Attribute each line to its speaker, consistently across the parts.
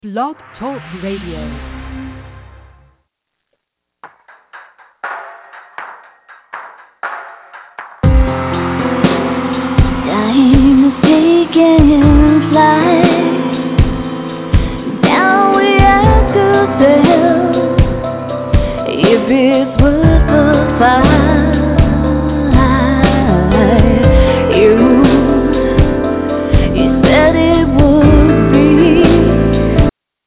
Speaker 1: Blog Talk Radio.
Speaker 2: Time is taking flight. Now we ask ourselves if it's worth the fight. You said it would be.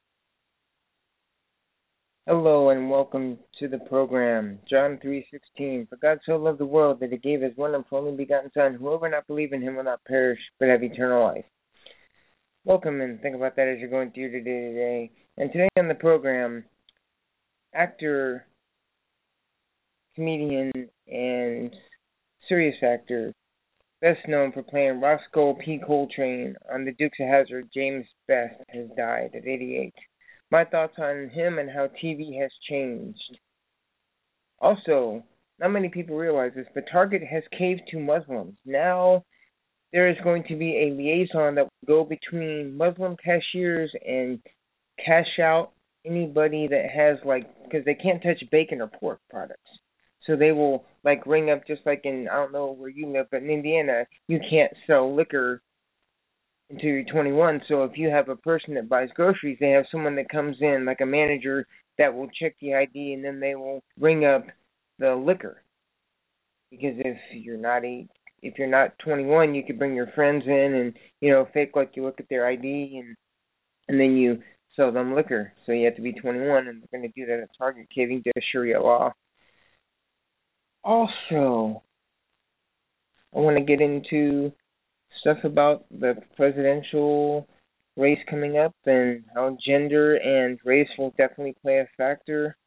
Speaker 3: Hello and welcome to the program. John 3:16. For God so loved the world that he gave his one and only begotten Son, whoever not believe in him will not perish but have eternal life. Welcome, and think about that as you're going through today. And today on the program, actor, comedian, and serious actor, best known for playing Roscoe P. Coltrane on The Dukes of Hazzard, James Best, has died at 88. My thoughts on him and how TV has changed. Also, not many people realize this, but Target has caved to Muslims. Now there is going to be a liaison that will go between Muslim cashiers and cash out anybody that has, because they can't touch bacon or pork products. So they will, ring up, just like in, I don't know where you live, but in Indiana, you can't sell liquor until you're 21. So if you have a person that buys groceries, they have someone that comes in, like a manager, that will check the ID, and then they will ring up the liquor. Because if you're not 21, you could bring your friends in and, fake like you look at their ID, and then you sell them liquor. So you have to be 21, and they're going to do that at Target, caving to Sharia law. Also, I want to get into stuff about the presidential race coming up and how gender and race will definitely play a factor.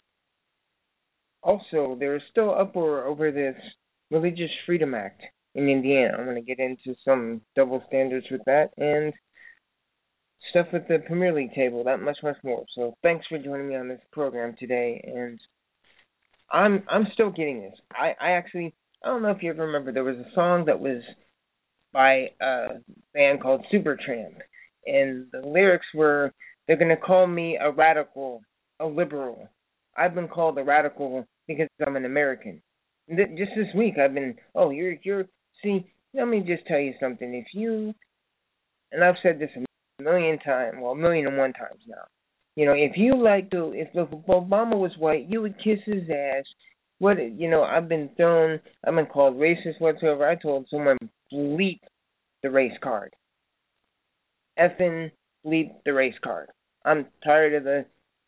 Speaker 3: Also, there is still uproar over this Religious Freedom Act in Indiana. I'm going to get into some double standards with that and stuff with the Premier League table, that much more. So thanks for joining me on this program today. And I'm still getting this. I don't know if you ever remember, there was a song that was by a band called Supertramp, and the lyrics were, they're going to call me a radical, a liberal. I've been called a radical because I'm an American. Just this week I've been, see, let me just tell you something. If you, and I've said this a million and one times now, if Obama was white, you would kiss his ass. I've been called racist whatsoever. I told someone, bleep the race card. Effing bleep the race card. I'm tired of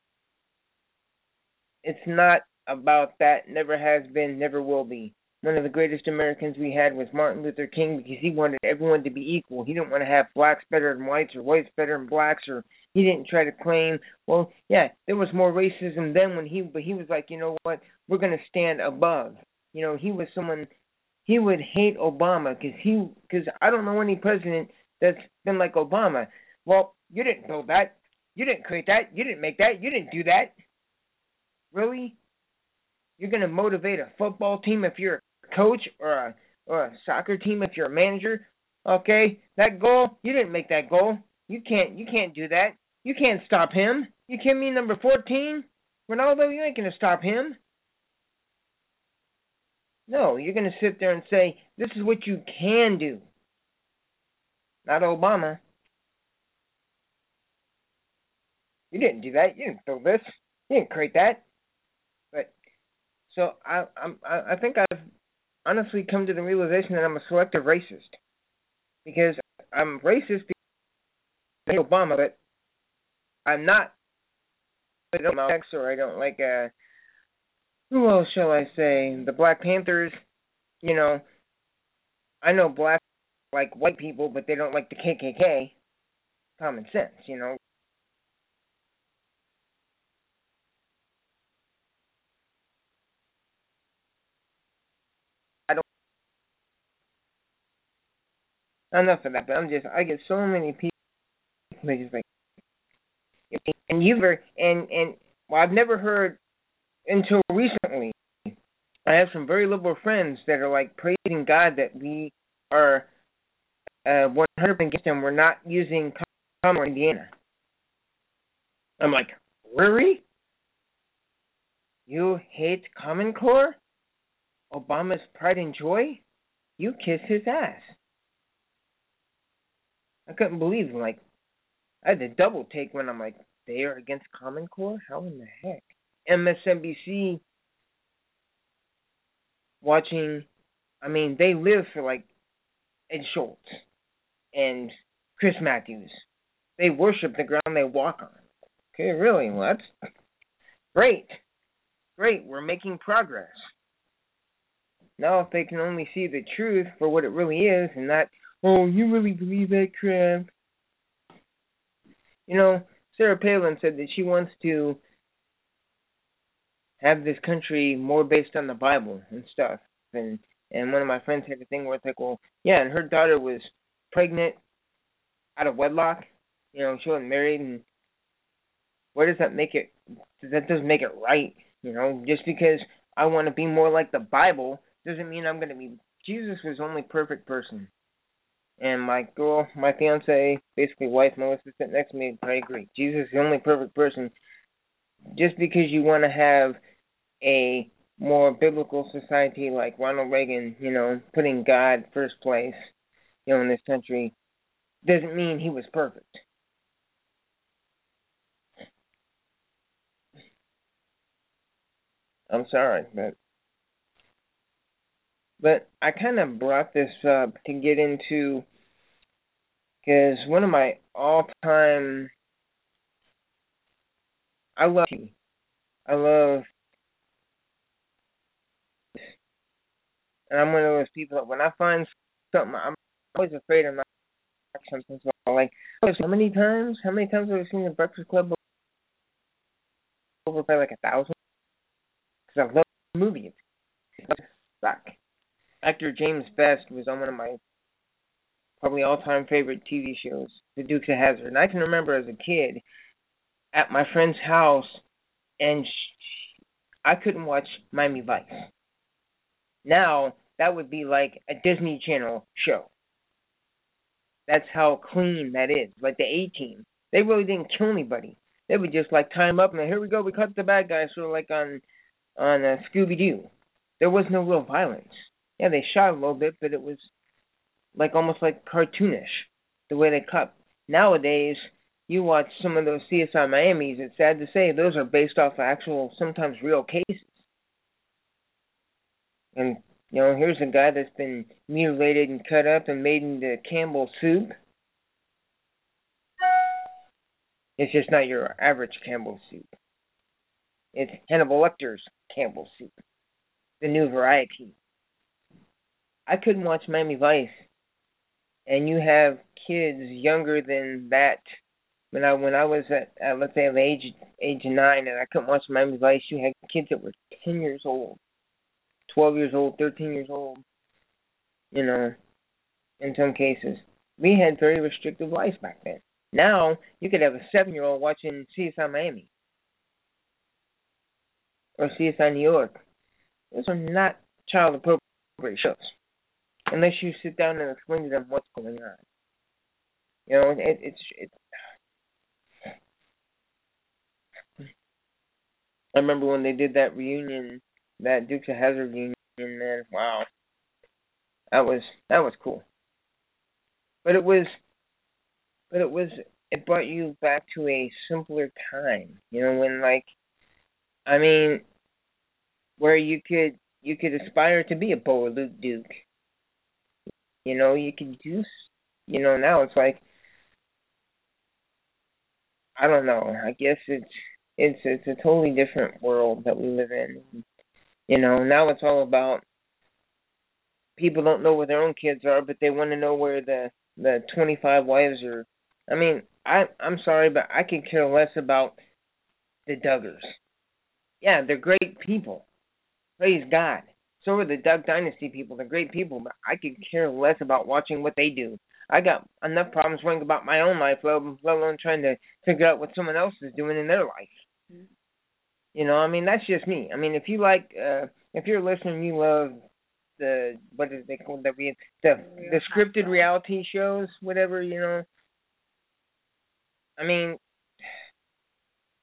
Speaker 3: it's not about that, never has been, never will be. One of the greatest Americans we had was Martin Luther King, because he wanted everyone to be equal. He didn't want to have blacks better than whites or whites better than blacks, or he didn't try to claim, there was more racism then but he was like, you know what, we're going to stand above. He was someone, he would hate Obama because I don't know any president that's been like Obama. Well, you didn't build that. You didn't create that. You didn't make that. You didn't do that. Really? You're going to motivate a football team if you're a coach, or a soccer team if you're a manager? Okay, that goal, you didn't make that goal. You can't do that. You can't stop him. You kidding me? Number 14? Ronaldo, you ain't going to stop him. No, you're going to sit there and say, this is what you can do. Not Obama. You didn't do that. You didn't build this. You didn't create that. So I think I've honestly come to the realization that I'm a selective racist. Because I'm racist because of Obama, but I'm not. I don't like X, or I don't like who else shall I say? The Black Panthers. I know blacks like white people, but they don't like the KKK. Common sense, I don't. Enough of that. But I get so many people just like, I've never heard until recently. I have some very liberal friends that are praising God that we are 100% against them. We're not using Indiana. I'm like, really? You hate Common Core? Obama's pride and joy? You kiss his ass. I couldn't believe it. Like, I had to double take when I'm like, they are against Common Core? How in the heck? MSNBC watching, I mean, they live for like Ed Schultz and Chris Matthews. They worship the ground they walk on. Okay, really? Well, that's great. Great, we're making progress. Now, if they can only see the truth for what it really is and not, oh, you really believe that crap? You know, Sarah Palin said that she wants to have this country more based on the Bible and stuff. And one of my friends had a thing where it's like, well, yeah, and her daughter was pregnant out of wedlock. You know, she wasn't married, and where does that make it? That doesn't make it right. You know, just because I want to be more like the Bible doesn't mean I'm going to be. Jesus was the only perfect person. And my girl, my fiance, basically wife, Melissa, sitting next to me, I agree. Jesus is the only perfect person. Just because you want to have a more biblical society like Ronald Reagan, you know, putting God first place, you know, in this country, doesn't mean he was perfect. I'm sorry, but I kind of brought this up to get into, because one of my all-time, I love, and I'm one of those people that when I find something, I'm always afraid I'm not something. So like, how many times have I seen The Breakfast Club over by like 1,000? Because I love the movie. It's suck. Actor James Best was on one of my probably all-time favorite TV shows, The Dukes of Hazzard. And I can remember as a kid at my friend's house, and I couldn't watch Miami Vice. Now, that would be like a Disney Channel show. That's how clean that is. Like the A-Team. They really didn't kill anybody. They would just like tie them up and here we go, we cut the bad guys, sort of like on Scooby-Doo. There was no real violence. Yeah, they shot a little bit, but it was like almost like cartoonish, the way they cut. Nowadays, you watch some of those CSI Miamis, it's sad to say, those are based off of actual, sometimes real cases. And, you know, here's a guy that's been mutilated and cut up and made into Campbell soup. It's just not your average Campbell soup. It's Hannibal Lecter's Campbell soup, the new variety. I couldn't watch Miami Vice, and you have kids younger than that. When I was at let's say the age of 9, and I couldn't watch Miami Vice, you had kids that were 10 years old, 12 years old, 13 years old. You know, in some cases, we had very restrictive lives back then. Now you could have a 7-year-old watching CSI Miami or CSI New York. Those are not child appropriate shows, unless you sit down and explain to them what's going on. You know, it's. I remember when they did that reunion, that Dukes of Hazzard reunion, man. Wow, that was cool. But it brought you back to a simpler time. You know, when where you could aspire to be a Bo or Luke Duke. You know, you could do. You know, now it's like, I don't know. I guess it's a totally different world that we live in. You know, now it's all about people don't know where their own kids are, but they want to know where the 25 wives are. I mean, I'm sorry, but I could care less about the Duggars. Yeah, they're great people. Praise God. So are the Duck Dynasty people. They're great people, but I could care less about watching what they do. I got enough problems worrying about my own life, let alone trying to figure out what someone else is doing in their life. Mm-hmm. You know, I mean, that's just me. I mean, if you like, if you're listening, you love what is they called, the scripted reality shows, whatever, you know. I mean,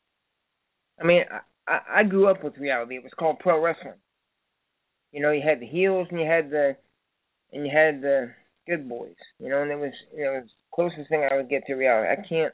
Speaker 3: I mean, I grew up with reality. It was called pro wrestling. You know, you had the heels and you had the good boys. You know, and it was the closest thing I would get to reality.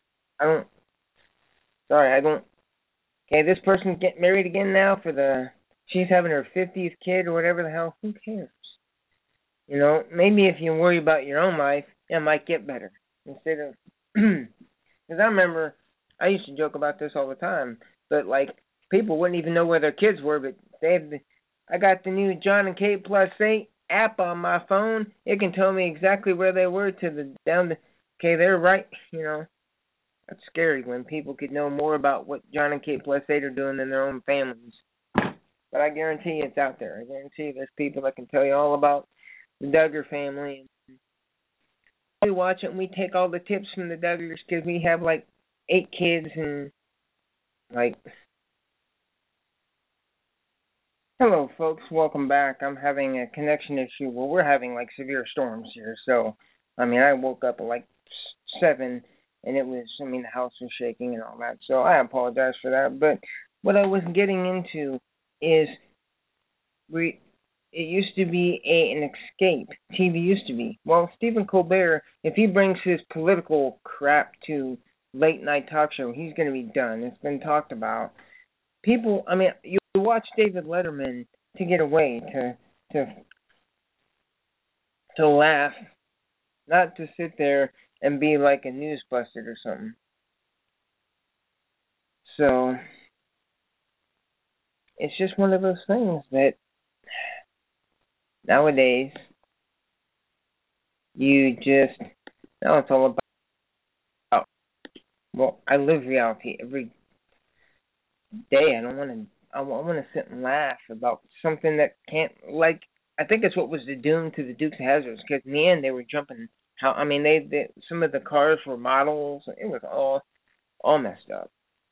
Speaker 3: I don't. Okay, this person's getting married again now she's having her 50th kid or whatever the hell. Who cares? You know, maybe if you worry about your own life, it might get better. Instead of, because I remember I used to joke about this all the time, but like people wouldn't even know where their kids were, but I got the new John and Kate Plus 8 app on my phone. It can tell me exactly where they were okay, they're right, you know. That's scary when people could know more about what John and Kate Plus 8 are doing than their own families. But I guarantee it's out there. I guarantee there's people that can tell you all about the Duggar family. We watch it and we take all the tips from the Duggars because we have like 8 kids and like... Hello, folks. Welcome back. I'm having a connection issue. Well, we're having like severe storms here. So, I mean, I woke up at like 7 and the house was shaking and all that. So I apologize for that. But what I was getting into is it used to be an escape. TV used to be. Well, Stephen Colbert, if he brings his political crap to late night talk show, he's going to be done. It's been talked about. People, I mean, you watch David Letterman to get away, to laugh, not to sit there and be like a news busted or something. So, it's just one of those things that nowadays now it's all about, well, I live reality every day. I want to sit and laugh about something that can't, like, I think it's what was the doom to the Dukes of Hazzard, because in the end they were jumping. Some of the cars were models. It was all messed up.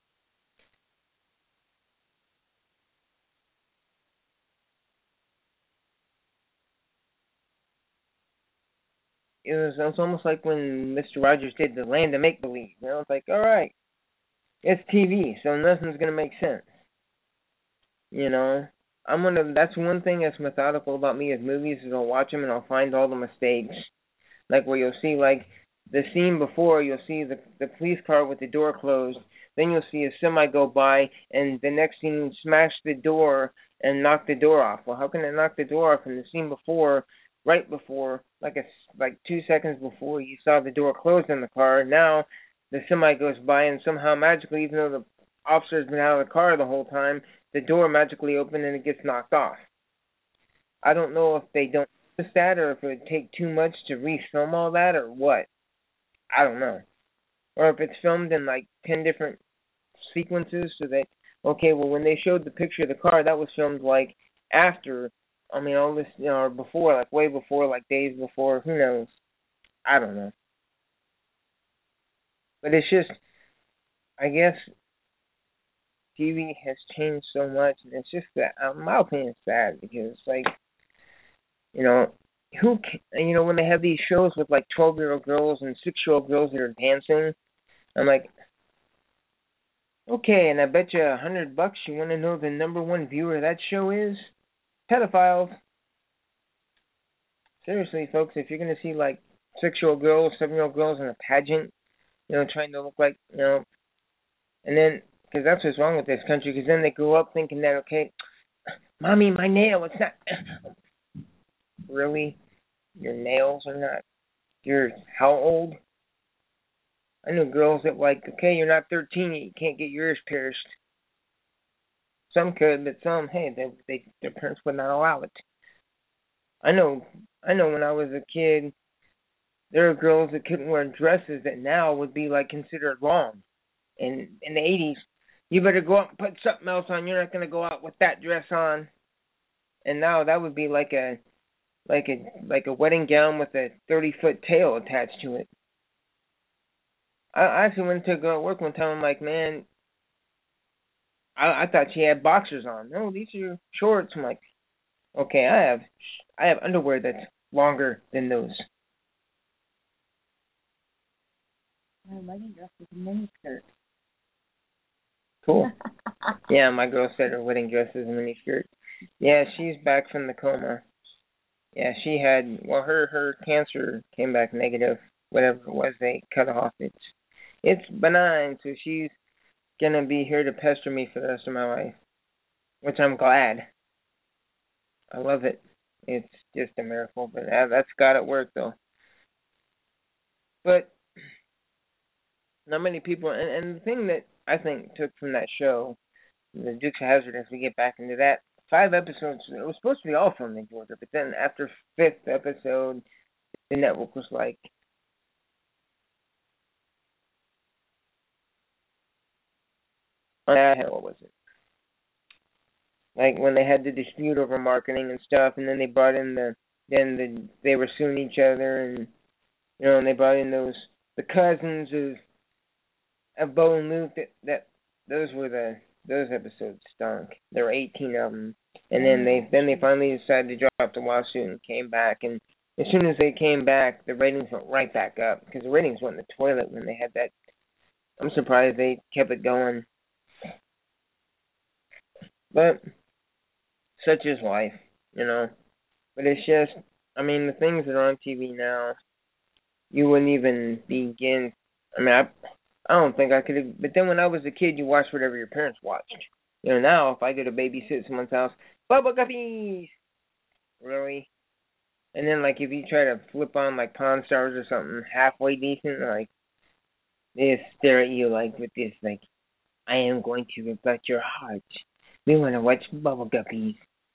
Speaker 3: It was almost like when Mr. Rogers did the Land of Make Believe. You know, it's like, all right, it's TV, so nothing's gonna make sense. You know, That's one thing that's methodical about me with movies is I'll watch them and I'll find all the mistakes. Like where you'll see like the scene before, you'll see the police car with the door closed. Then you'll see a semi go by, and the next scene smash the door and knock the door off. Well, how can it knock the door off in the scene before, right before, like 2 seconds before you saw the door closed in the car? Now the semi goes by, and somehow magically, even though the officer's been out of the car the whole time, the door magically opened and it gets knocked off. I don't know if they don't notice that or if it would take too much to refilm all that or what. I don't know. Or if it's filmed in like 10 different sequences so that, okay, well, when they showed the picture of the car, that was filmed like after, all this, or before, like way before, like days before, who knows? I don't know. But it's just, I guess TV has changed so much, and it's just that, in my opinion, it's sad because, like, when they have these shows with like 12-year-old girls and 6-year-old girls that are dancing, I'm like, okay, and I bet you $100 you want to know the number one viewer of that show is pedophiles. Seriously, folks, if you're gonna see like 6-year-old girls, 7-year-old girls in a pageant, trying to look like, and then because that's what's wrong with this country, because then they grow up thinking that, okay, mommy, my nail, it's not. Really? Your nails are not? You're how old? I know girls that like, okay, you're not 13, you can't get your ears pierced. Some could, but some, hey, their parents would not allow it. I know when I was a kid, there were girls that couldn't wear dresses that now would be like considered wrong. And in the 80s, you better go out and put something else on. You're not going to go out with that dress on. And now that would be like a wedding gown with a 30-foot tail attached to it. I actually went to a girl at work one time. I'm like, man, I thought she had boxers on. No, these are shorts. I'm like, okay, I have underwear that's longer than those.
Speaker 4: My wedding dress was a mini skirt.
Speaker 3: Cool. Yeah, my girl said her wedding dress is a miniskirt. Yeah, she's back from the coma. Yeah, she had, well, her cancer came back negative, whatever it was they cut off. It's benign, so she's gonna be here to pester me for the rest of my life, which I'm glad. I love it. It's just a miracle, but that's God at work, though. But not many people, and the thing that I think took from that show, the Dukes of Hazzard, as we get back into that, 5 episodes, it was supposed to be all filmed in Georgia, but then after 5th episode, the network was like, what was it? Like when they had the dispute over marketing and stuff, and then they brought in they were suing each other, and and they brought in the cousins of Bo and Luke. That those episodes stunk. There were 18 of them, and then they finally decided to drop the lawsuit and came back. And as soon as they came back, the ratings went right back up because the ratings went in the toilet when they had that. I'm surprised they kept it going, but such is life, But it's just, I mean, the things that are on TV now, you wouldn't even begin. I mean, I don't think I could have. But then when I was a kid, you watched whatever your parents watched. Now if I go to babysit someone's house, Bubble Guppies, really? And then like if you try to flip on like Pawn Stars or something halfway decent, like they stare at you like with this, like, I am going to reflect your heart. We want to watch Bubble Guppies.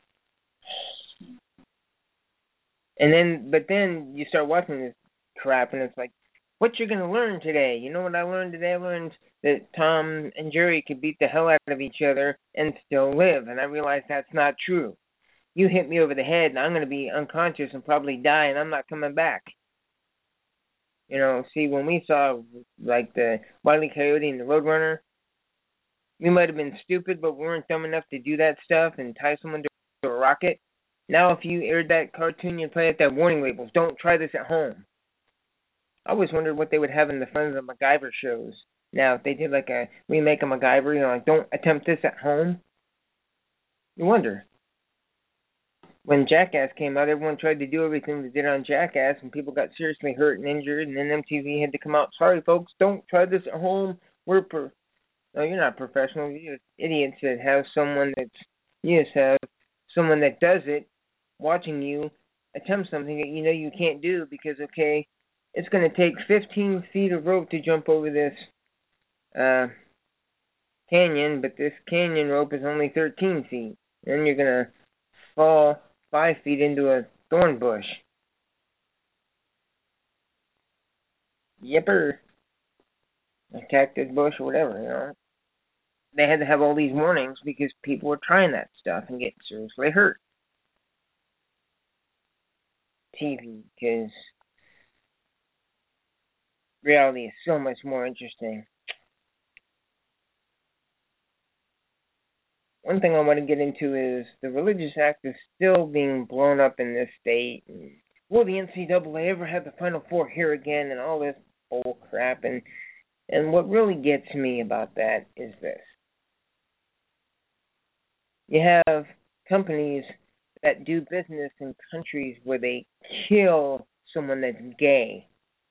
Speaker 3: But then you start watching this crap, and it's like, what you're gonna learn today? You know what I learned today? I learned that Tom and Jerry could beat the hell out of each other and still live, and I realized that's not true. You hit me over the head, and I'm gonna be unconscious and probably die, and I'm not coming back. See, when we saw like the Wile E. Coyote and the Roadrunner, we might have been stupid, but we weren't dumb enough to do that stuff and tie someone to a rocket. Now, if you aired that cartoon, you'd play at that warning labels. Don't try this at home. I always wondered what they would have in the front of the MacGyver shows. Now, if they did like a remake of MacGyver, like, don't attempt this at home. You wonder. When Jackass came out, everyone tried to do everything they did on Jackass, and people got seriously hurt and injured, and then MTV had to come out, sorry folks, don't try this at home. No, you're not professional. You're idiots that have someone you just have someone that does it watching you attempt something that you can't do because, okay, it's going to take 15 feet of rope to jump over this canyon, but this canyon rope is only 13 feet. Then you're going to fall 5 feet into a thorn bush. Yipper. A cactus bush or whatever, They had to have all these warnings because people were trying that stuff and getting seriously hurt. TV, because reality is so much more interesting. One thing I want to get into is the Religious Act is still being blown up in this state. And will the NCAA ever have the Final Four here again and all this bull crap? And what really gets me about that is this. You have companies that do business in countries where they kill someone that's gay.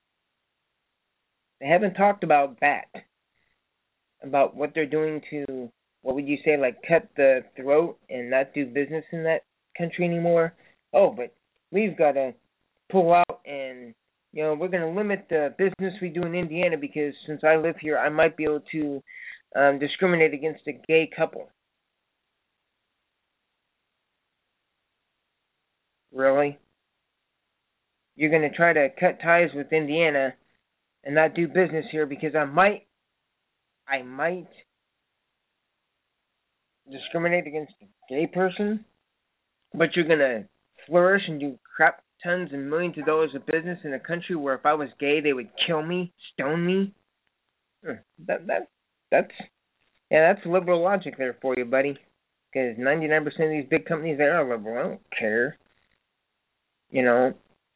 Speaker 3: They haven't talked about that, about what they're doing to, what would you say, like cut the throat and not do business in that country anymore. Oh, but we've got to pull out and, we're going to limit the business we do in Indiana because since I live here, I might be able to discriminate against a gay couple. Really? You're going to try to cut ties with Indiana and not do business here because I might discriminate against a gay person, but you're going to flourish and do crap tons and millions of dollars of business in a country where if I was gay, they would kill me, stone me? That's liberal logic there for you, buddy. Because 99% of these big companies, they are liberal. I don't care.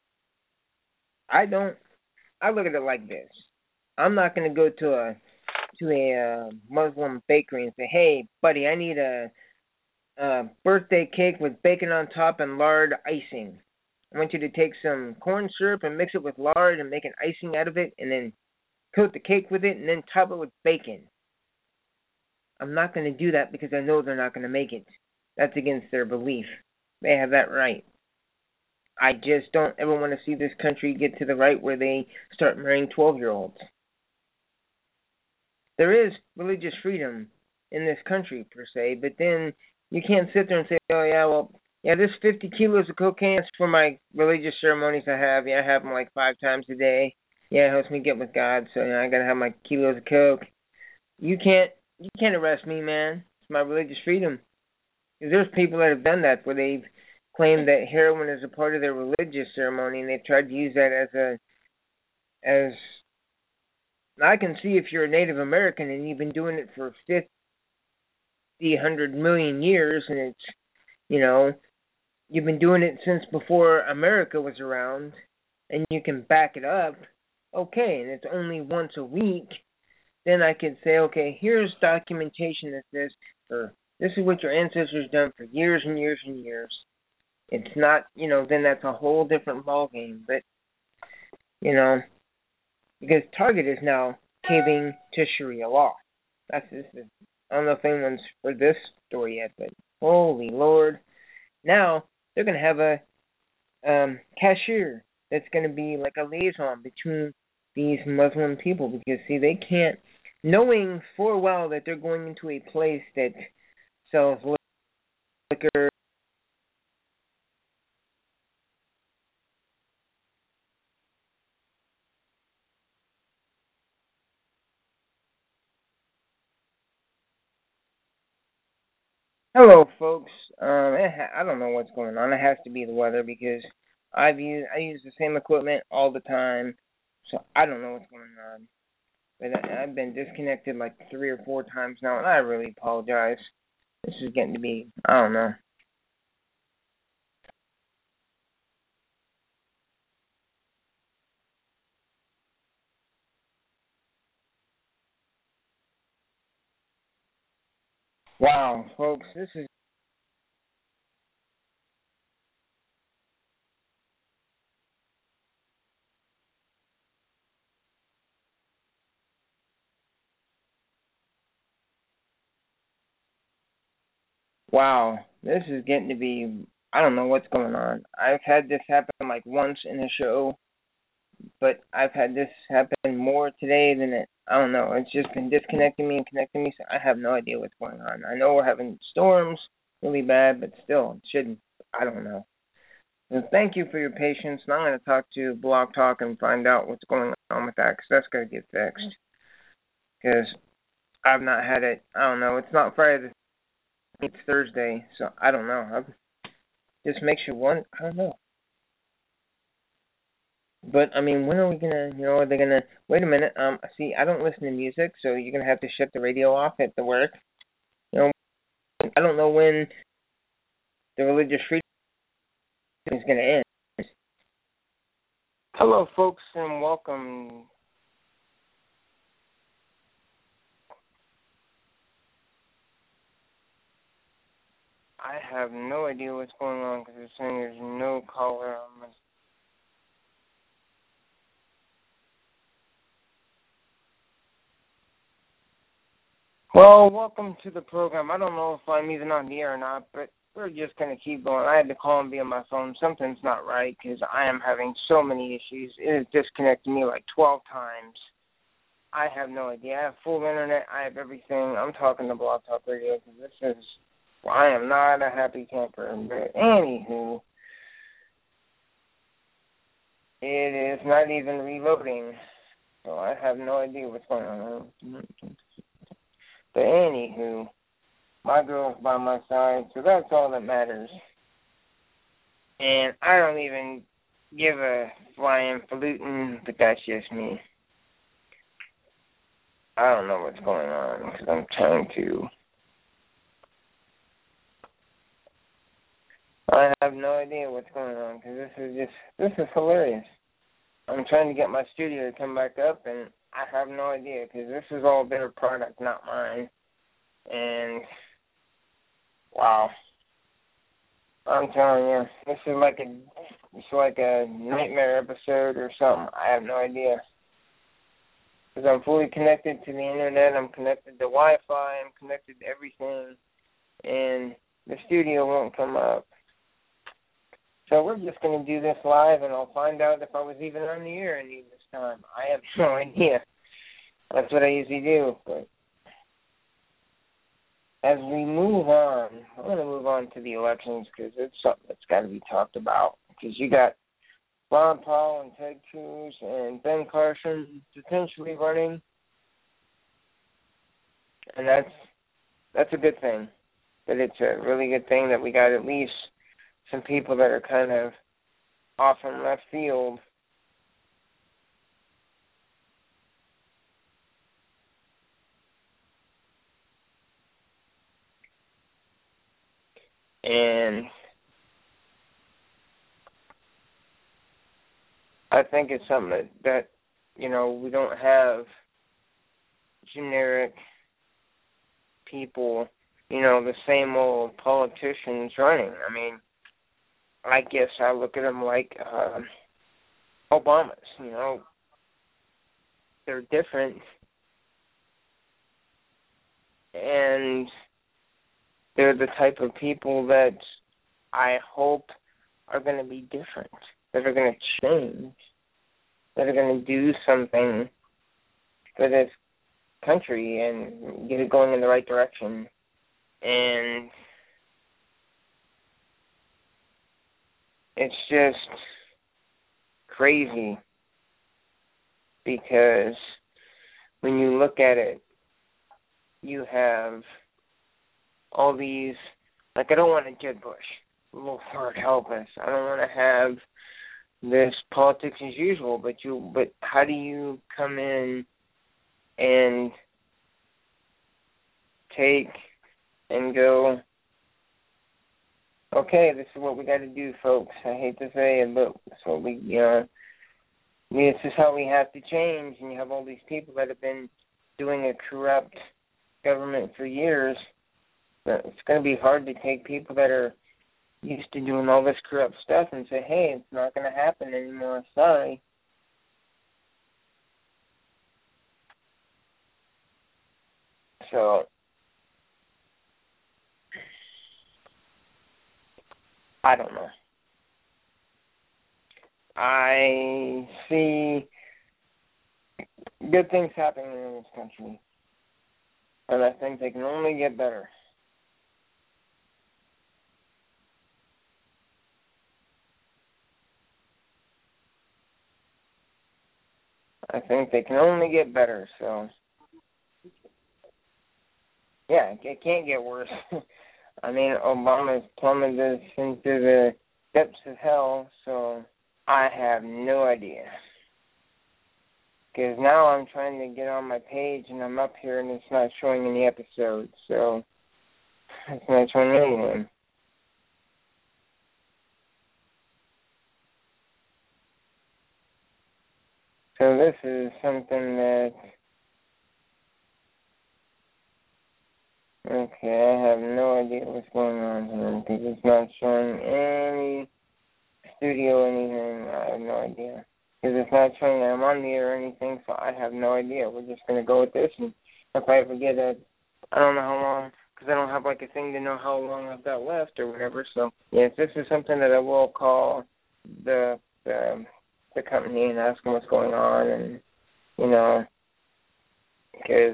Speaker 3: I look at it like this. I'm not going to go to into a Muslim bakery and say, "Hey, buddy, I need a birthday cake with bacon on top and lard icing. I want you to take some corn syrup and mix it with lard and make an icing out of it, and then coat the cake with it, and then top it with bacon." I'm not going to do that because I know they're not going to make it. That's against their belief. They have that right. I just don't ever want to see this country get to the right where they start marrying 12-year-olds. There is religious freedom in this country, per se, but then you can't sit there and say, "Oh, yeah, well, yeah, this 50 kilos of cocaine is for my religious ceremonies I have. Yeah, I have them like 5 times a day. Yeah, it helps me get with God, so I got to have my kilos of coke." You can't arrest me, man. It's my religious freedom. There's people that have done that where they've claimed that heroin is a part of their religious ceremony, and they've tried to use that as I can see if you're a Native American and you've been doing it for 50, 100 million years, and it's, you've been doing it since before America was around, and you can back it up, okay, and it's only once a week, then I can say, okay, here's documentation that says, this is what your ancestors done for years and years and years. It's not, then that's a whole different ballgame. But, because Target is now caving to Sharia law. I don't know if anyone's heard this story yet, but holy Lord. Now, they're going to have a cashier that's going to be like a liaison between these Muslim people, because, see, they can't, knowing full well that they're going into a place that sells liquor, hello, folks. I don't know what's going on. It has to be the weather because I use the same equipment all the time, so I don't know what's going on. But I've been disconnected like 3 or 4 times now, and I really apologize. This is getting to be, I don't know. Wow, folks, this is. Wow, this is getting to be, I don't know what's going on. I've had this happen like once in a show, but I've had this happen more today than it, I don't know. It's just been disconnecting me and connecting me, so I have no idea what's going on. I know we're having storms really bad, but still, it shouldn't, I don't know. And thank you for your patience, and I'm going to talk to Blog Talk and find out what's going on with that, because that's going to get fixed. Because I've not had it, I don't know, it's not Friday, it's Thursday, so I don't know. Just makes you wonder, I don't know. But, I mean, when are we going to, are they going to, wait a minute, see, I don't listen to music, so you're going to have to shut the radio off at the work. I don't know when the religious freedom is going to end. Hello, folks, and welcome. I have no idea what's going on because it's saying there's no caller on my. Well, welcome to the program. I don't know if I'm even on the air or not, but we're just going to keep going. I had to call and be on my phone. Something's not right because I am having so many issues. It has disconnected me like 12 times. I have no idea. I have full internet. I have everything. I'm talking to Blog Talk Radio because this is, I am not a happy camper. But anywho, it is not even reloading. So I have no idea what's going on. But anywho, my girl's by my side, so that's all that matters. And I don't even give a flying falutin, but that's just me. I don't know what's going on because I'm trying to. I have no idea what's going on because this is hilarious. I'm trying to get my studio to come back up, and I have no idea, because this is all their product, not mine. And, wow. I'm telling you, this is like a nightmare episode or something. I have no idea. Because I'm fully connected to the internet, I'm connected to Wi-Fi, I'm connected to everything, and the studio won't come up. So we're just going to do this live, and I'll find out if I was even on the air any this time. I have no idea. That's what I usually do. But as we move on, I'm going to move on to the elections, because it's something that's got to be talked about. Because you got Ron Paul and Ted Cruz and Ben Carson potentially running, and that's a good thing. But it's a really good thing that we got at least some people that are kind of off in left field. And I think it's something that we don't have generic people, the same old politicians running. I mean, I guess I look at them like Obama's, they're different, and they're the type of people that I hope are going to be different, that are going to change, that are going to do something for this country and get it going in the right direction. And it's just crazy, because when you look at it, you have all these, I don't want a Jeb Bush. Lord help us. I don't want to have this politics as usual, but how do you come in and take and go, okay, this is what we got to do, folks. I hate to say it, but that's what this is how we have to change. And you have all these people that have been doing a corrupt government for years. But it's going to be hard to take people that are used to doing all this corrupt stuff and say, hey, it's not going to happen anymore. Sorry. So I don't know. I see good things happening in this country, and I think they can only get better. I think they can only get better, so yeah, it can't get worse. I mean, Obama's plummeted into the depths of hell, so I have no idea. Because now I'm trying to get on my page, and I'm up here, and it's not showing any episodes, so it's not showing anyone. So this is something that, okay, I have no idea what's going on here, because it's not showing any studio anything. I have no idea. Because it's not showing that I'm on the air or anything, so I have no idea. We're just going to go with this, and if I ever get I don't know how long, because I don't have a thing to know how long I've got left or whatever, so yes, this is something that I will call the company and ask them what's going on, and, because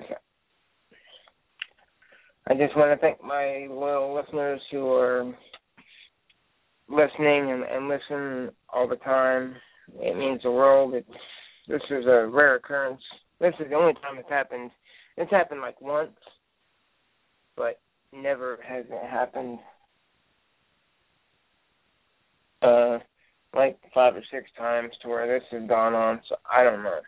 Speaker 3: I just want to thank my loyal listeners who are listening and listen all the time. It means the world. This is a rare occurrence. This is the only time it's happened. It's happened once, but never has it happened 5 or 6 times to where this has gone on, so I don't know.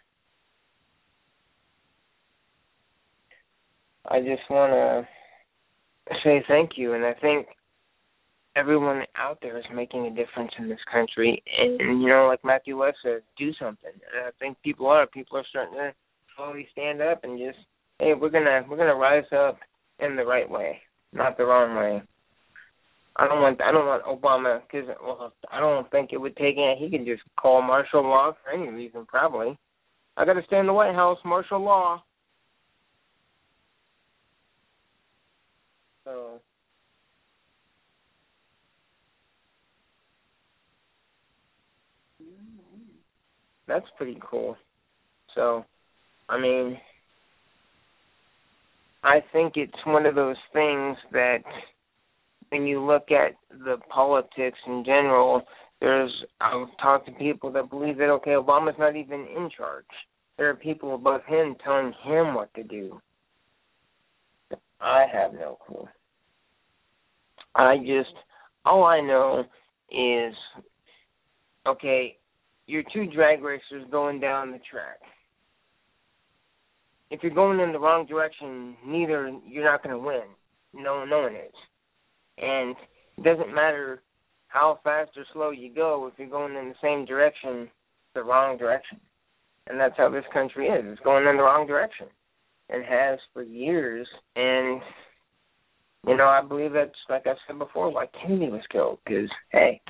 Speaker 3: I just want to say thank you, and I think everyone out there is making a difference in this country, and like Matthew West said, do something. And I think people are starting to slowly stand up and just, hey, we're gonna rise up in the right way, not the wrong way. I don't want Obama, because I don't think it would take it. He could just call martial law for any reason, probably. I got to stay in the White House, martial law. So that's pretty cool. So, I mean, I think it's one of those things that when you look at the politics in general, I've talked to people that believe that, okay, Obama's not even in charge. There are people above him telling him what to do. I have no clue. All I know is, okay, you're two drag racers going down the track. If you're going in the wrong direction, you're not going to win. No one is. And it doesn't matter how fast or slow you go if you're going in the same direction, the wrong direction. And that's how this country is. It's going in the wrong direction. And has for years. And, I believe that's, like I said before, why Kennedy was killed. Because, hey,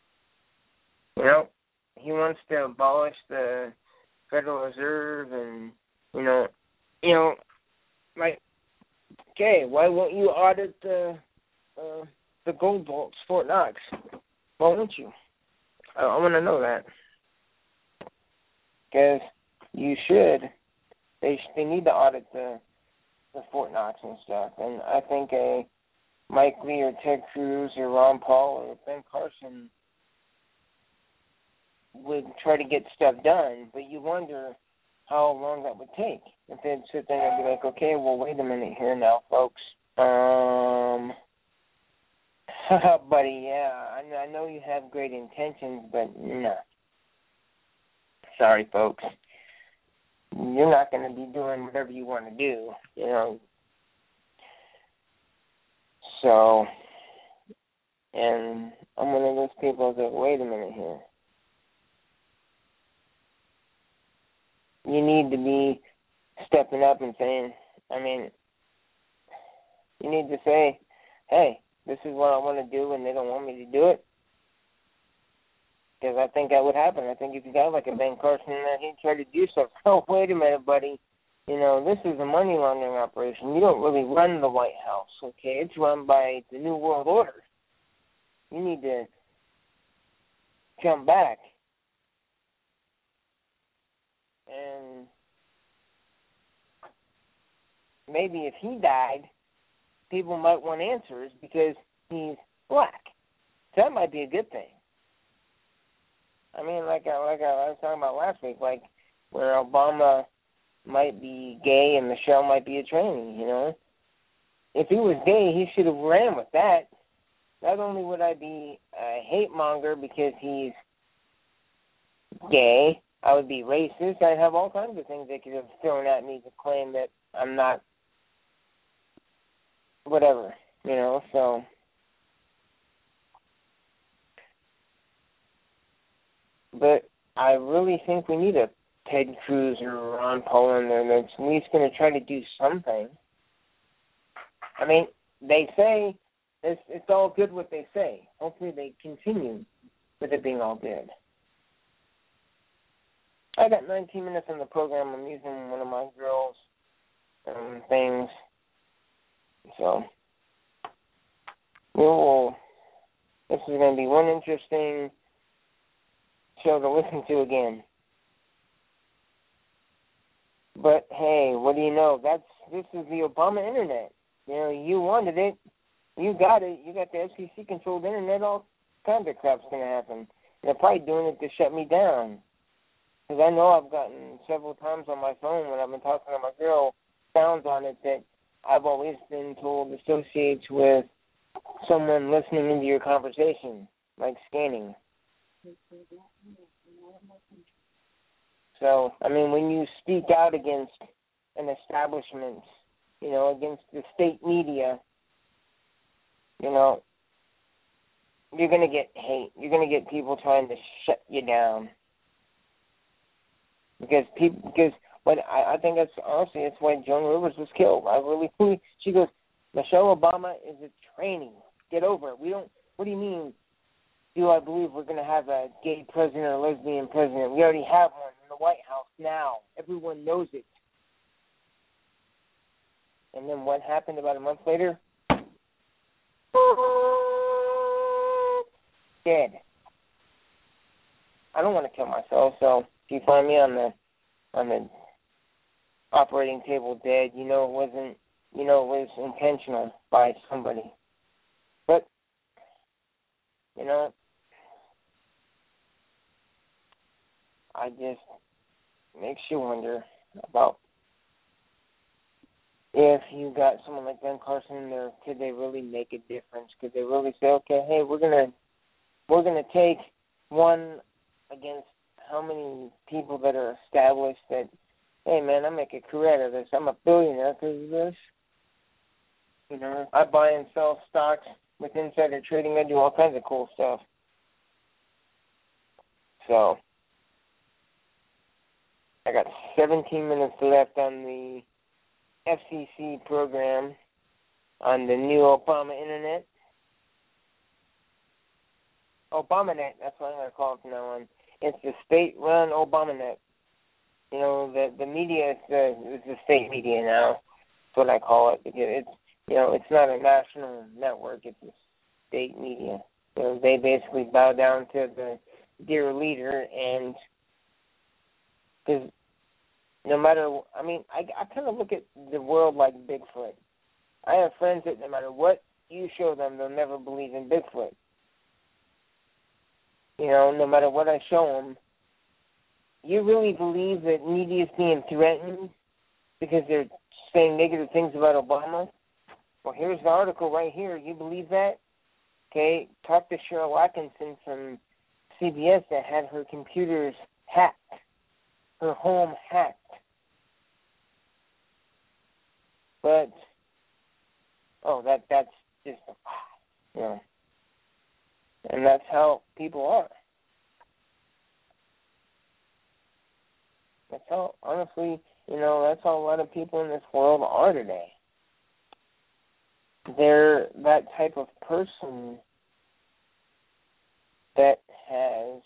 Speaker 3: he wants to abolish the Federal Reserve and, like, okay, why won't you audit the gold vaults, Fort Knox? Why won't you? I want to know that. Because you should. They need to audit the Fort Knox and stuff. And I think a Mike Lee or Ted Cruz or Ron Paul or Ben Carson would try to get stuff done, but you wonder how long that would take. If they'd sit there and be like, okay, well, wait a minute here now, folks. Buddy, yeah, I know you have great intentions, but no. Sorry, folks. You're not going to be doing whatever you want to do, So, and I'm one of those people that, wait a minute here. You need to be stepping up and saying, you need to say, hey, this is what I want to do, and they don't want me to do it. Because I think that would happen. I think if you got like a Ben Carson that he'd try to do something. Oh, wait a minute, buddy. This is a money laundering operation. You don't really run the White House, okay? It's run by the New World Order. You need to jump back. And maybe if he died, people might want answers because he's black. So that might be a good thing. Like I was talking about last week, like where Obama might be gay and Michelle might be a tranny, If he was gay, he should have ran with that. Not only would I be a hate monger because he's gay, I would be racist. I'd have all kinds of things they could have thrown at me to claim that I'm not whatever, so. But I really think we need a Ted Cruz or Ron Paul in there that's at least going to try to do something. They say it's all good what they say. Hopefully they continue with it being all good. I got 19 minutes on the program. I'm using one of my girls' things. So, this is going to be one interesting show to listen to again. But hey, what do you know? This is the Obama internet. You wanted it, you got it. You got the FCC controlled internet. All kinds of crap's gonna happen. And they're probably doing it to shut me down. Because I know I've gotten several times on my phone when I've been talking to my girl, sounds on it that I've always been told associates with someone listening into your conversation, like scanning. So, when you speak out against an establishment, against the state media, you're going to get hate. You're going to get people trying to shut you down. Because But I think that's honestly it's why Joan Rivers was killed. I really believe she goes, Michelle Obama is a trainee. Get over it. We don't. What do you mean? Do I believe we're going to have a gay president or lesbian president? We already have one in the White House now. Everyone knows it. And then what happened about a month later? Dead. I don't want to kill myself, so if you find me on the operating table dead, it wasn't, it was intentional by somebody. But, I just makes you wonder about if you got someone like Ben Carson there, could they really make a difference? Could they really say, okay, hey, we're gonna take one against how many people that are established that, hey, man, I make a career out of this. I'm a billionaire because of this. I buy and sell stocks with insider trading. I do all kinds of cool stuff. So, I got 17 minutes left on the FCC program on the new Obama Internet. ObamaNet, that's what I'm going to call it from now on. It's the state-run ObamaNet. The media is the state media now. That's what I call it, because it's not a national network. It's a state media. They basically bow down to the dear leader, and because no matter, I kind of look at the world like Bigfoot. I have friends that no matter what you show them, they'll never believe in Bigfoot. No matter what I show them, you really believe that media is being threatened because they're saying negative things about Obama? Well, here's the article right here. You believe that? Okay, talk to Cheryl Atkinson from CBS that had her computers hacked, her home hacked. But, that's just, and that's how people are. That's how, honestly, that's how a lot of people in this world are today. They're that type of person that has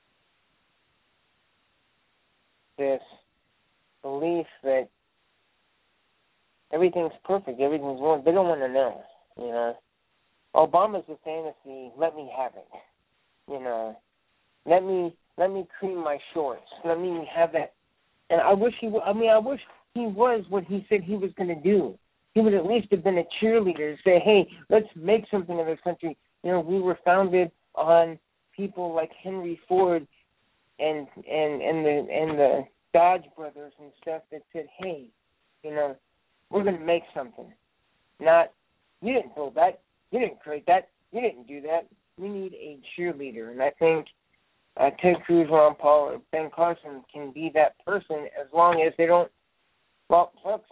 Speaker 3: this belief that everything's perfect, everything's wrong. They don't want to know, Obama's a fantasy. Let me have it. Let me cream my shorts. Let me have that. And I wish he was what he said he was going to do. He would at least have been a cheerleader to say, hey, let's make something of this country. We were founded on people like Henry Ford and the Dodge brothers and stuff that said, hey, we're going to make something. Not, you didn't build that. You didn't create that. You didn't do that. We need a cheerleader. And I think Ted Cruz, Ron Paul, or Ben Carson can be that person as long as they don't. Well, folks,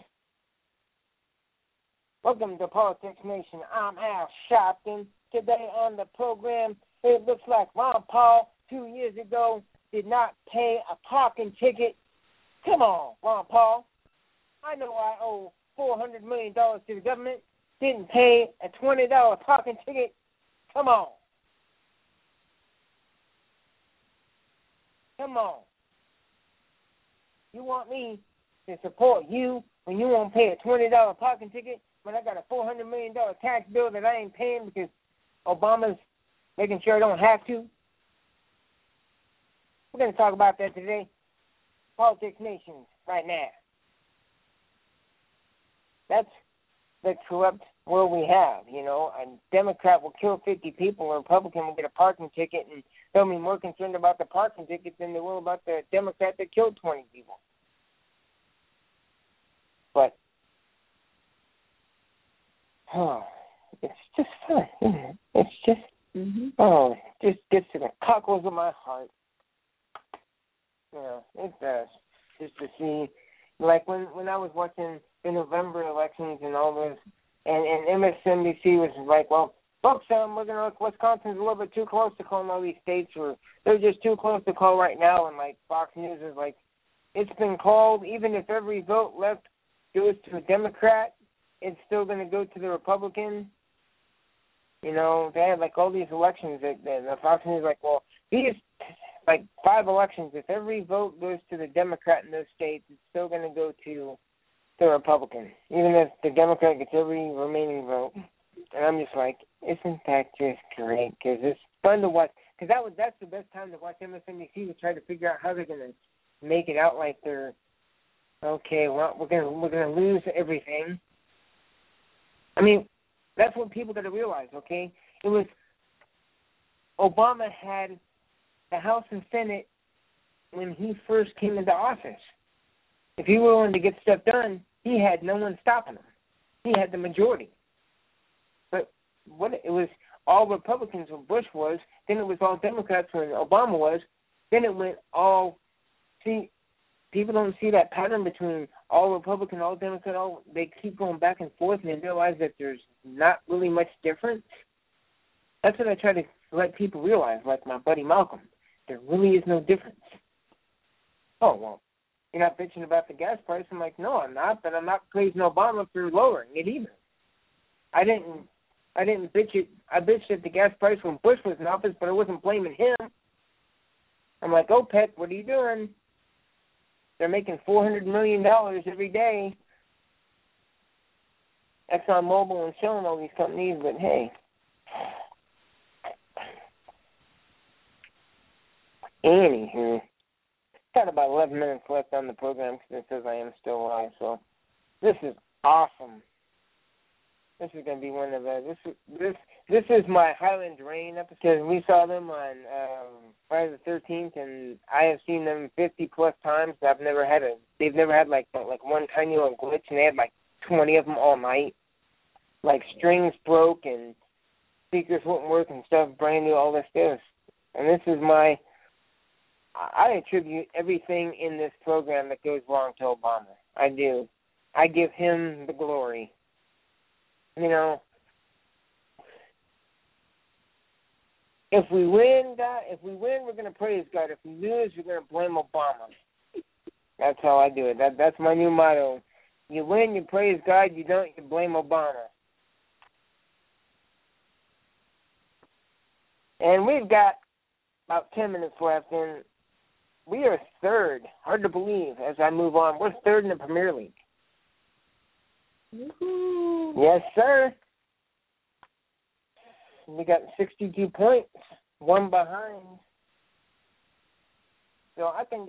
Speaker 3: welcome to Politics Nation. I'm Al Sharpton. Today on the program, it looks like Ron Paul 2 years ago did not pay a parking ticket. Come on, Ron Paul. I know I owe $400 million to the government. Didn't pay a $20 parking ticket. Come on. Come on. You want me to support you when you won't pay a $20 parking ticket when I got a $400 million tax bill that I ain't paying because Obama's making sure I don't have to? We're going to talk about that today. Politics Nation right now. That's the corrupt world we have, A Democrat will kill 50 people, a Republican will get a parking ticket, and they'll be more concerned about the parking ticket than they will about the Democrat that killed 20 people. But, it's just fun, isn't it? It's just, it just gets to the cockles of my heart. It does. Just to see, like when I was watching the November elections and all this, and MSNBC was like, well, folks, we're going to look, Wisconsin's a little bit too close to calling all these states, or they're just too close to call right now, and like Fox News is like, it's been called, even if every vote left goes to a Democrat, it's still going to go to the Republican. You know, they had like all these elections that the Fox News like, well, these like 5 elections, if every vote goes to the Democrat in those states, it's still going to go to the Republican, even if the Democrat gets every remaining vote. And I'm just like, isn't that just great? Because it's fun to watch. Because that's the best time to watch MSNBC, to try to figure out how they're going to make it out like they're, okay, well, we're gonna lose everything. I mean, that's what people got to realize, okay? It was Obama had the House and Senate when he first came into office. If he were willing to get stuff done, he had no one stopping him. He had the majority. But what it was all Republicans when Bush was, then it was all Democrats when Obama was, then it went all, see, people don't see that pattern between all Republican, all Democrat, they keep going back and forth, and they realize that there's not really much difference. That's what I try to let people realize, like my buddy Malcolm. There really is no difference. Oh, well, you're not bitching about the gas price. I'm like, no, I'm not, but I'm not praising Obama for lowering it either. I didn't bitch it. I bitched at the gas price when Bush was in office, but I wasn't blaming him. I'm like, OPEC, what are you doing? They're making $400 million every day. ExxonMobil and Shell and all these companies, but hey. Anywho, got about 11 minutes left on the program because it says I am still live, so this is awesome. This is going to be one of the, this is my Highland Rain episode. We saw them on Friday the 13th, and I have seen them 50 plus times. They've never had like one tiny little glitch, and they had like 20 of them all night. Like strings broke and speakers wouldn't work and stuff, brand new, all this stuff. And this is I attribute everything in this program that goes wrong to Obama. I do. I give him the glory. You know, if we win, we're going to praise God. If we lose, we're going to blame Obama. That's how I do it. That's my new motto. You win, you praise God. You don't, you blame Obama. And we've got about 10 minutes left, and we are third. Hard to believe as I move on. We're third in the Premier League.
Speaker 2: Woo-hoo.
Speaker 3: Yes, sir. We got 62 points, one behind. So I think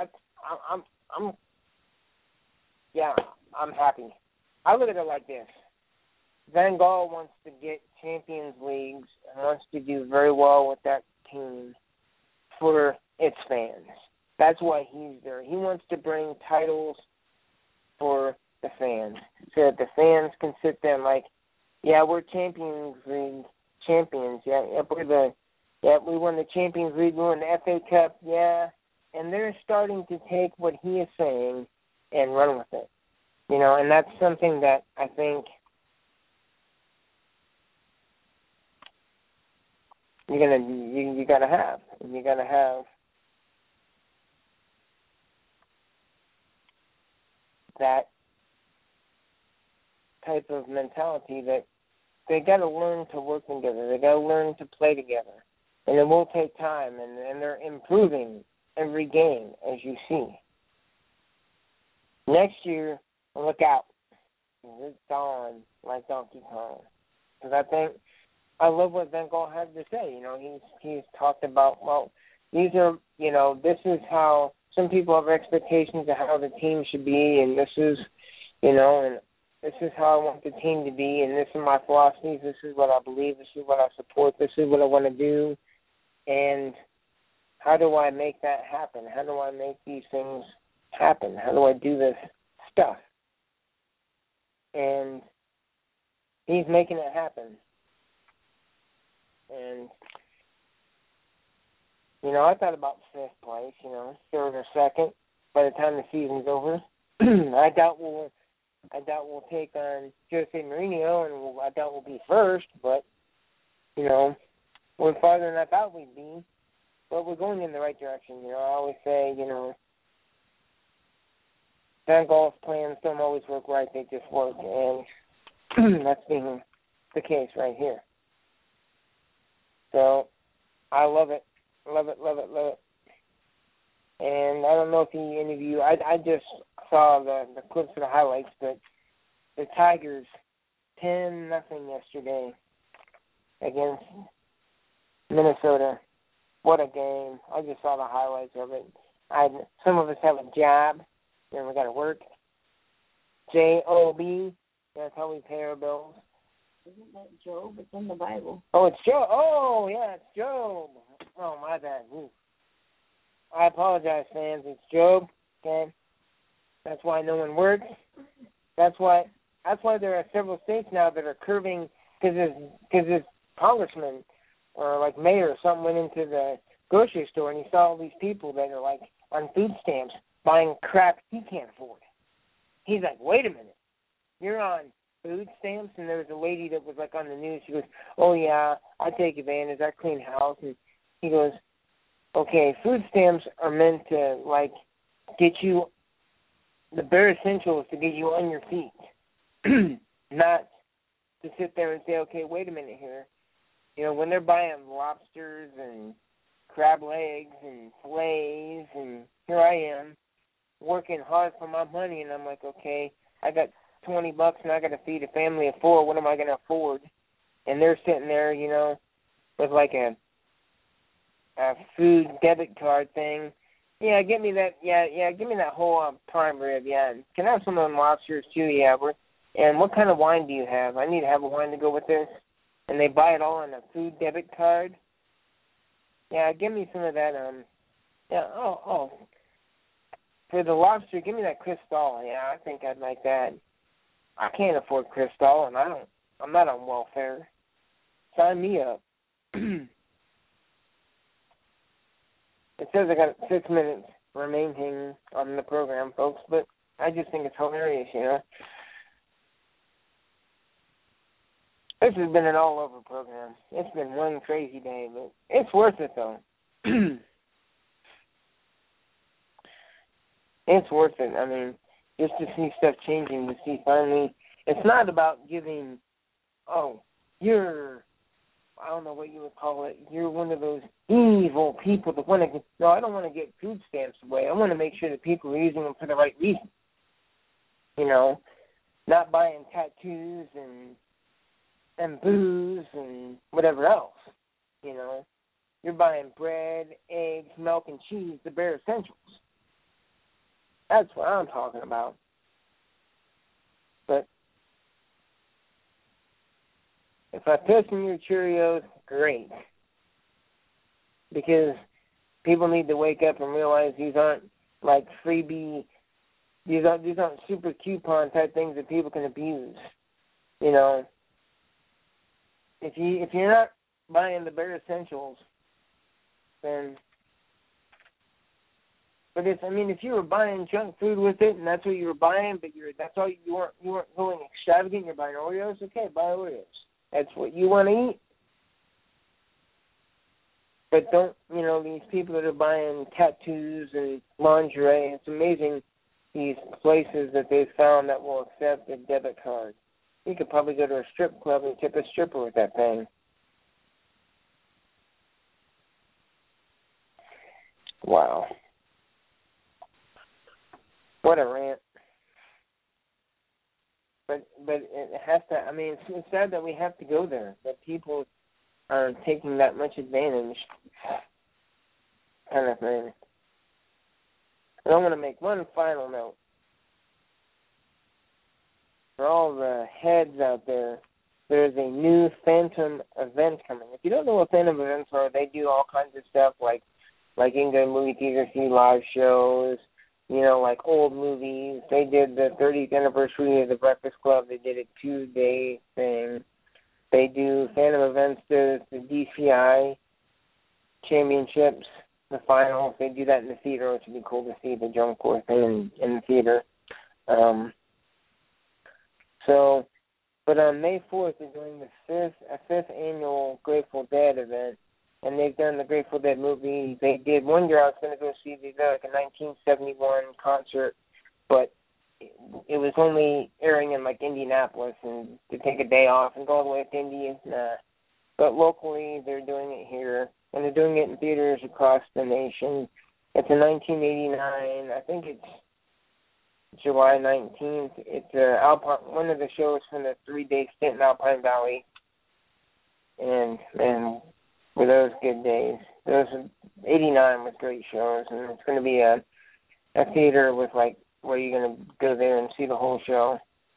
Speaker 3: I'm happy. I look at it like this. Van Gaal wants to get Champions Leagues and wants to do very well with that team for its fans. That's why he's there. He wants to bring titles for the fans so that the fans can sit there and like, yeah, we're Champions League champions. Yeah, we won the Champions League, we won the FA Cup. Yeah, and they're starting to take what he is saying and run with it. You know, and that's something that I think you gotta have. You gotta have that type of mentality that they got to learn to work together. They got to learn to play together. And it will take time, and they're improving every game, as you see. Next year, look out. It's on like Donkey Kong. Because I love what Van Gaal had to say. You know, he's talked about, well, these are, you know, this is how some people have expectations of how the team should be, and this is, you know, and this is how I want the team to be, and this is my philosophies, this is what I believe, this is what I support, this is what I want to do, and how do I make that happen? How do I make these things happen? How do I do this stuff? And he's making it happen. And, you know, I thought about 5th place, you know, 3rd or 2nd by the time the season's over. I doubt we'll take on Jose Mourinho, and I doubt we'll be 1st, but, you know, we're farther than I thought we'd be. But we're going in the right direction. You know, I always say, you know, Senegal's plans don't always work right, they just work, and that's being the case right here. So, I love it. Love it, love it, love it. And I don't know if any of you, I just saw the clips of the highlights, but the Tigers 10-0 yesterday against Minnesota. What a game. I just saw the highlights of it. Some of us have a job, and we got to work. J-O-B, that's how we pay our bills.
Speaker 2: Isn't that Job? It's in the Bible.
Speaker 3: Oh, it's Job. Oh, yeah, it's Job. Oh, my bad. Ooh. I apologize, fans. It's Job. Okay, that's why no one works. That's why there are several states now that are curbing because this congressman or like mayor or something went into the grocery store and he saw all these people that are like on food stamps buying crap he can't afford. He's like, wait a minute, you're on food stamps? And there was a lady that was like on the news. She goes, oh yeah, I take advantage. I clean house. And he goes, okay, food stamps are meant to like get you the bare essentials to get you on your feet, not to sit there and say, okay, wait a minute here. You know, when they're buying lobsters and crab legs and fillets, and here I am working hard for my money, and I'm like, okay, I got $20 and I got to feed a family of 4. What am I going to afford? And they're sitting there, you know, with like a food debit card thing. Yeah, give me that. Yeah, give me that whole prime rib. Yeah, can I have some of them lobsters too? Yeah, and what kind of wine do you have? I need to have a wine to go with this. And they buy it all on a food debit card. Yeah, give me some of that. Yeah. Oh. For the lobster, give me that Cristal. Yeah, I think I'd like that. I can't afford Cristal, and I'm not on welfare. Sign me up. It says I got 6 minutes remaining on the program, folks, but I just think it's hilarious, you know. This has been an all-over program. It's been one crazy day, but it's worth it, though. It's worth it. I mean, just to see stuff changing, to see finally, it's not about giving, I don't know what you would call it, you're one of those evil people that want to, no, I don't want to get food stamps away. I want to make sure that people are using them for the right reason. You know, not buying tattoos and booze and whatever else. You know, you're buying bread, eggs, milk, and cheese, the bare essentials. That's what I'm talking about. But if I piss in your Cheerios, great. Because people need to wake up and realize these aren't like freebie, these aren't super coupon type things that people can abuse. You know, if you're not buying the bare essentials, then. But if you were buying junk food with it and that's what you were buying, but that's all you weren't going extravagant, you're buying Oreos, okay, buy Oreos. That's what you want to eat. But don't, these people that are buying tattoos and lingerie, it's amazing these places that they've found that will accept a debit card. You could probably go to a strip club and tip a stripper with that thing. Wow. What a rant. But it has to, it's sad that we have to go there, that people are taking that much advantage kind of thing. And I want to make one final note. For all the heads out there, there's a new Phantom event coming. If you don't know what Phantom events are, they do all kinds of stuff like you can go to movie theaters, see live shows, like old movies. They did the 30th anniversary of The Breakfast Club. They did a 2-day thing. They do Phantom events, the DCI championships, the finals. They do that in the theater, which would be cool to see the Jump Core thing in the theater. But on May 4th, they're doing the fifth annual Grateful Dead event. And they've done the Grateful Dead movie. They did one year I was going to go see, they did like a 1971 concert, but it was only airing in like Indianapolis, and to take a day off and go all the way to Indy, nah. But locally, they're doing it here, and they're doing it in theaters across the nation. It's in 1989. I think it's July 19th. It's one of the shows from the 3-day stint in Alpine Valley. And, man, were those good days. 89 was great shows, and it's going to be a theater with, like, where you're going to go there and see the whole show.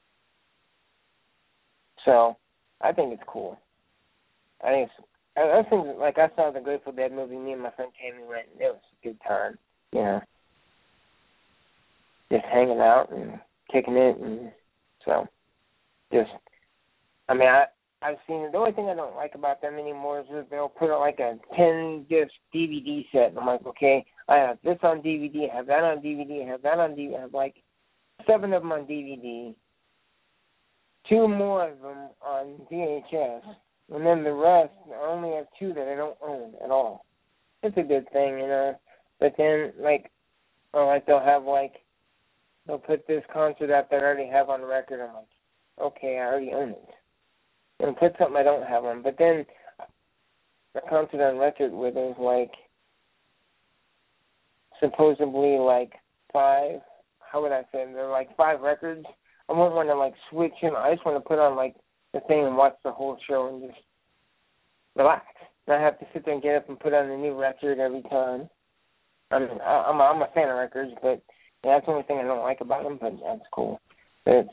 Speaker 3: So, I think it's cool. I think, like, I saw the Grateful Dead movie, me and my friend Tammy went, and it was a good time, you know. Just hanging out and kicking it, and so, I've seen it. The only thing I don't like about them anymore is that they'll put out like a 10-disc DVD set, and I'm like, okay, I have this on DVD, I have that on DVD, I have that on DVD, I have like 7 of them on DVD, 2 more of them on VHS, and then the rest, I only have 2 that I don't own at all. It's a good thing, you know, but then, like they'll put this concert out that I already have on record, I'm like, okay, I already own it. And put something I don't have on. But then the concert on record where there's like supposedly like 5, how would I say, there are like 5 records. I won't want to like switch in. I just want to put on like the thing and watch the whole show and just relax. And I have to sit there and get up and put on a new record every time. I mean, I'm a fan of records, but yeah, that's the only thing I don't like about them, but that's cool. But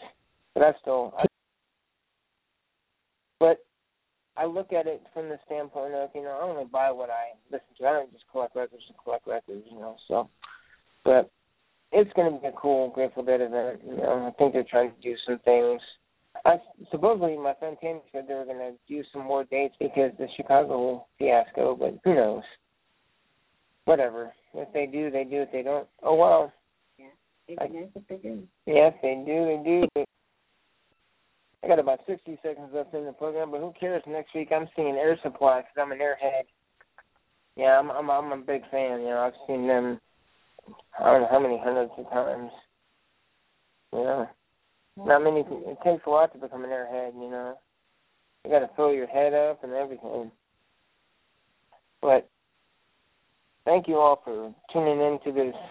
Speaker 3: I look at it from the standpoint of, you know, I only buy what I listen to. I don't just collect records to collect records, you know, so. But it's going to be a cool Grateful Dead event, you know. I think they're trying to do some things. Supposedly, my friend Tammy said they were going to do some more dates because the Chicago fiasco, but who knows? Whatever. If they do, they do. If they don't, oh, well.
Speaker 2: Yeah, it's nice if they do.
Speaker 3: Yeah, if they do, they do. I got about 60 seconds left in the program, but who cares? Next week I'm seeing Air Supply because I'm an airhead. Yeah, I'm a big fan. You know, I've seen them. I don't know how many hundreds of times. You know, not many. It takes a lot to become an airhead. You know, you got to fill your head up and everything. But thank you all for tuning in to this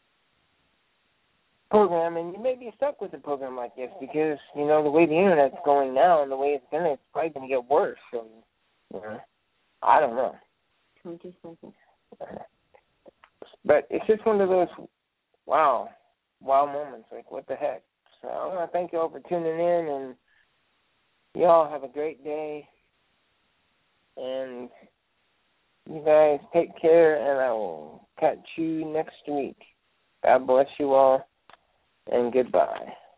Speaker 3: program, and you may be stuck with a program like this because, you know, the way the internet's going now and the way it's probably going to get worse. So, you know, I don't know.
Speaker 2: 20 seconds.
Speaker 3: But it's just one of those wow moments. Like, what the heck? So I want to thank you all for tuning in, and you all have a great day. And you guys take care, and I will catch you next week. God bless you all. And goodbye.